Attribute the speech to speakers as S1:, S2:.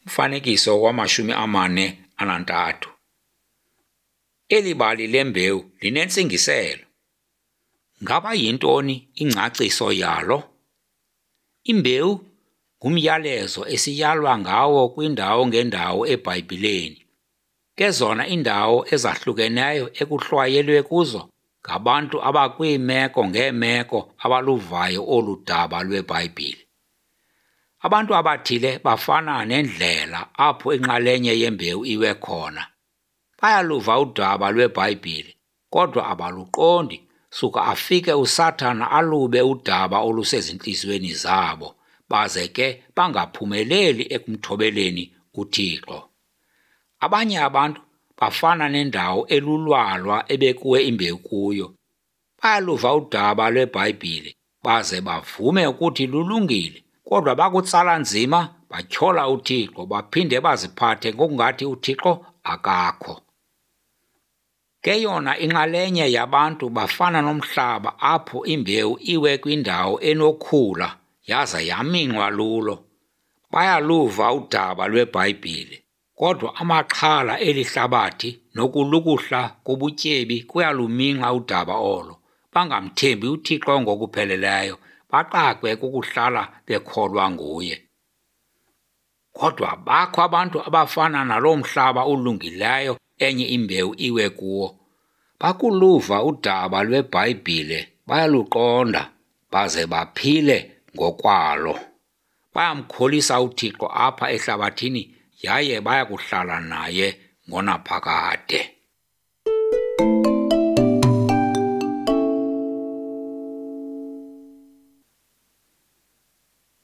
S1: Umfanekiso wama-43. Eli bali lembewu linentsingiselo. Ngaba yintoni ingcaciso yalo? Imbewu ngumyalezo esiyalwa ngawo kwindawo ngendawo eBhayibhileni. Ke zona iindawo ezahlukeneyo ekuhlwayelwe kuzo ngabantu abakwiimeko ngeemeko abaluvayo olu daba lweBhayibhile. Abantu abathile bafana nendlela apho inxalenye yembewu iwe khona. Bayaluva udaba lweBhayibhile, kodwa abaluqondi suka afike uSathana alube udaba olusezintliziyweni zabo, baze ke bangaphumeleli ekumthobeleni uThixo. Abanye abantu bafana nendawo elulwalwa ebekuwe imbewu kuyo. Bayaluva udaba lweBhayibhile baze bavume ukuthi lulungile, kodwa bakutsala nzima batyhola uThixo baphinde baziphathe ngokungathi uThixo akakho. Ke yona inxalenye yabantu bafana nomhlaba apho imbewu iwe kwindawo enokhula yaza yaminxwa lulo. Bayaluva udaba lweBhayibhile, kodwa amaxhala elihlabathi nokulukuhla kobutyebi kuyaluminxa udaba olo. Bangamthembi uThixo ngokupheleleyo, baqakwe kukuhlala bekholwa nguye. Kodwa bakho abantu abafana naloo mhlaba ulungileyo enye imbewu iwe kuwo. Bakuluva udaba lweBhayibhile, bayaluqonda, baze baphile ngokwalo. Bayamkholisa uThixo apha ehlabathini yaye bayakuhlala naye ngonaphakade.